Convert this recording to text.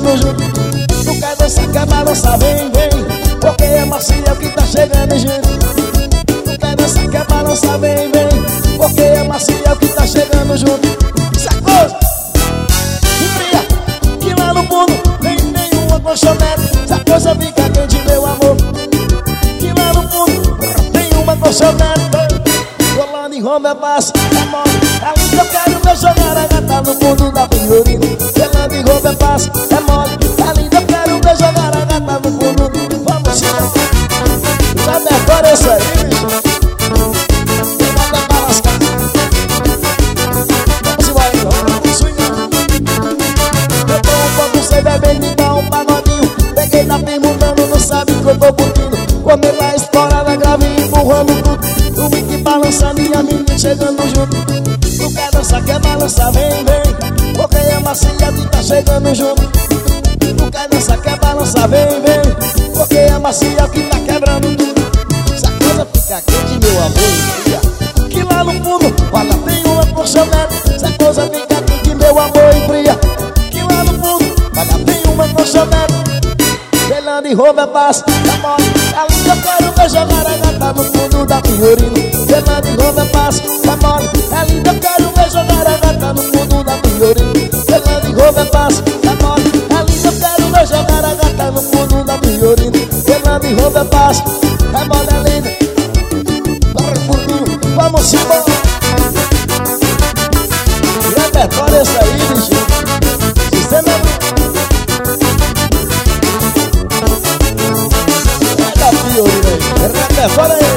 chegando junto. Tu quer dançar, quer balançar, vem, vem, porque é macia que tá chegando junto. Tu quer dançar, quer balançar, vem, vem, porque é macia que tá chegando junto. Sacou? E fria, que lá no fundo nem nenhuma colchonete. Se a coisa fica quente, meu amor, que lá no fundo tem uma colchonete. Rolando em Roma é fácil, é mole. Ali eu quero ver jogar a gata no fundo da Fiorina. Rolando em Roma é fácil, é mole. Ali eu quero ver jogar a gata no fundo. Vamos embora. Já decora isso aí, bicho. Vamos pra lascar. Vamos embora, vamos swingar. Eu tô um pouco sem beber, me dá um pagodinho. Peguei na perguntando, não sabe que eu tô curtindo. Comer lá, estourada, grave, empurrando tudo. O Mickey balançando e a menina chegando junto. Tu quer dançar, quer balançar, vem, vem, porque é macia que tá chegando junto. Tu quer dançar, quer balançar, vem, vem, porque é macia que tá quebrando tudo. Se a coisa fica quente, meu amor, que lá no fundo, olha, tem uma colchonete. Se a coisa fica quente, meu amor, e fria, que lá no fundo, olha, tem uma colchonete. Velando em Roma é fácil, é mole. Ali eu quero ver jogar a gata no fundo da Fiorina. Velando em Roma é fácil, é mole. Ali eu quero ver jogar a gata no fundo da Fiorina. Velando em Roma é fácil, é mole. Ali eu quero ver jogar a gata no fundo da Fiorina. Velando em Roma é fácil, é mole, é linda. Bora fundo, vamos embora. Repertório esse aí, bicho. Sistema Fiorina aí, repertório aí.